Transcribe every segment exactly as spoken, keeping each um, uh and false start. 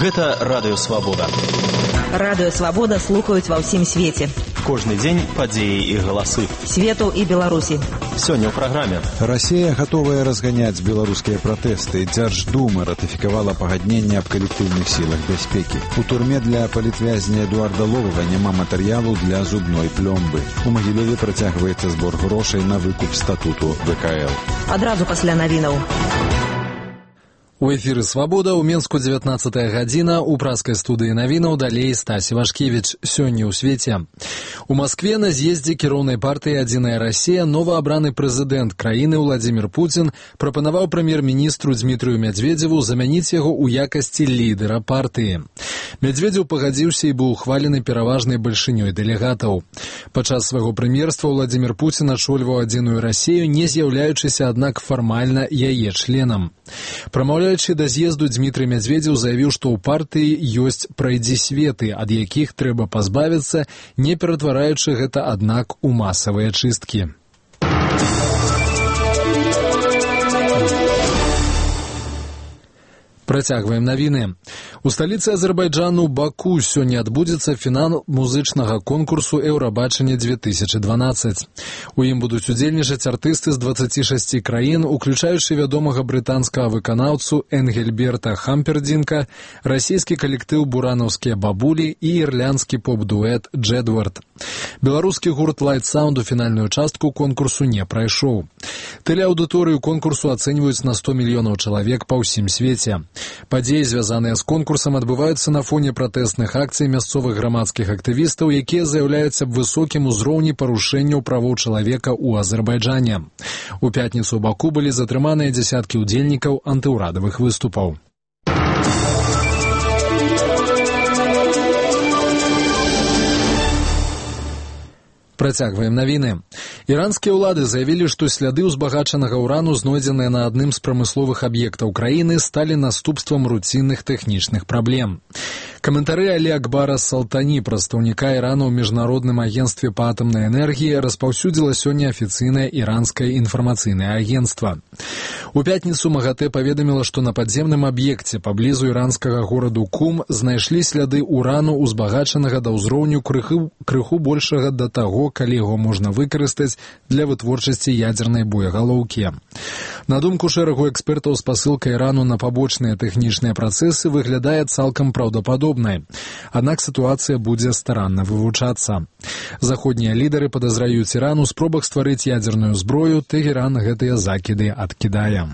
Гэта Радыё Свабода. Радыё Свабода слухаюць ва ўсім свеце. Кожны дзень падзеі і галасы. Свету і Беларусі. Сёння ў праграме. Расія гатовая разганяць беларускія пратэсты. Дзярждума ратыфікавала пагадненне аб калектыўных сілах бяспекі. У турме для палітвязня Эдуарда Ловага няма матэрыялу для зубной плёмбы. У Магілёве працягваецца збор грошай на выкуп статуту вэ ка эл. Адразу пасля навінаў. У эфіры «Свабода» ў Менску дзевятнаццатая гадзіна, у праскай студыі навінаў далей Стасі Вашкевіч. Сёння ў свеце. У Маскве на з'ездзе кіроўнай партыі «Адзіная Расія» новаабраны прэзідэнт краіны Владзімір Пуцін прапанаваў прэм'ер-міністру Дзмітрыю Мядзведзеву замяніць яго ў якасці лідара партыі. Мядзведзеў пагадзіўся і быў ухвалены пераважнай бальшынёй дэлегатаў. Падчас свайго прэм'ерства Владзімір Пуцін ачольваў «Адзіную Расію», не з'яўляючыся, аднак, фармальна яе членам. Прамаўляючы да з'езду, Дзмітрый Мядзведзеў заявіў, што ў партыі ёсць прайдзісветы, ад якіх трэба пазбавіцца, не ператвараючы гэта, аднак, у масавыя чысткі. Працягваем навіны. У сталіцы Азербайджану Баку сёння адбудзецца фінал музычнага конкурсу «Еўрабачанне две тысячи дванадцать». У ім будуць удзельнічаць артысты з дваццаці шасці краін, уключаючы вядомага брытанскага выканаўцу Энгельберта Хампердинка, расійскі калектыў «Буранаўскія бабулі» і ірландскі поп-дуэт «Джэдвард». Беларускі гурт «Лайт Саунд» у фінальную частку конкурсу не прайшоў. Тэлеаўдыторыю конкурсу ацэньваюць на сто мільёнаў чалавек па ўсім свеце. Падзеі, звязаныя з конкурсам, адбываюцца на фоне пратэсных акцый мясцовых грамадскіх актывістаў, якія заяўляюць аб высокім узроўні парушэнняў правоў чалавека ў Азербайджане. У пятніцу ў Баку былі затрыманыя дзясяткі ўдзельнікаў антыўрадавых выступаў. Працягваем навіны. Іранскія ўлады заявілі, што сляды ўзбагачанага ўрану, знойдзеныя на адным з прамысловых аб'ектаў краіны, сталі наступствам руцінных тэхнічных праблем. Каментары Алі Акбара Салтані, прадстаўніка Ірана ў міжнародным агенцтве па атамнай энергіі, распаўсюдзіла сёння афіцыйнае іранскае інфармацыйнае агенцтва. У пятніцу МАГАТЭ паведаміла, што на падземным аб'екце паблізу іранскага гораду Кум знайшлі сляды ўрану, узбагачанага да ўзроўню крыху, крыху большага да таго, калі яго можна выкарыстаць для вытворчасці ядзернай боегалоўкі. На думку шэрагу экспертаў, спасылка Ірану на пабочныя тэхнічныя працэсы выглядае цалкам праўдападобнай. Аднак сітуацыя будзе старанна вывучацца. Заходнія лідары падазраюць Іран у спробах стварыць ядзерную зброю, Тэгеран гэтыя закіды адкідае.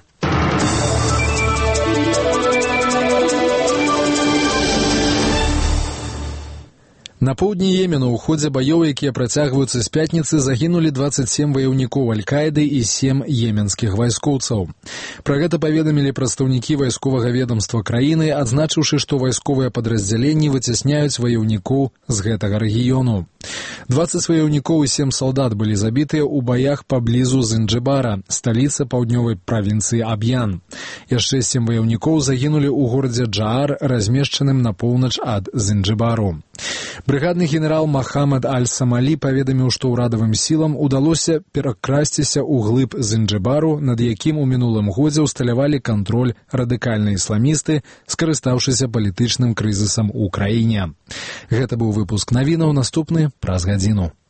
На поўдні Йемену ў ходзе баёў, якія працягваюцца з пятніцы, загінулі дваццаць сем ваяўнікоў Аль-Каіды і сем йеменскіх вайскоўцаў. Пра гэта паведамілі прадстаўнікі вайсковага ведамства краіны, адзначыўшы, што вайсковыя падраздзяленні выцясняюць ваяўнікоў з гэтага рэгіёну. дваццаць ваяўнікоў і сем салдат былі забітыя ў баях паблізу Зынджыбара, сталіцы паўднёвай правінцыі Аб'ян. Яшчэ сем ваяўнікоў загінулі ў горадзе Джаар, размешчаным на поўнач ад Зынджыбару. Брыгадны генерал Махамад Аль-Самалі паведаміў, што ўрадавым сілам удалося перакрасціся ў глыб Зынджыбару, над якім у мінулым годзе ўсталявалі кантроль радыкальныя ісламісты, скарыстаўшыся палітычным крызісам у краіне. Гэта быў выпуск навінаў, наступны праз гадзіну.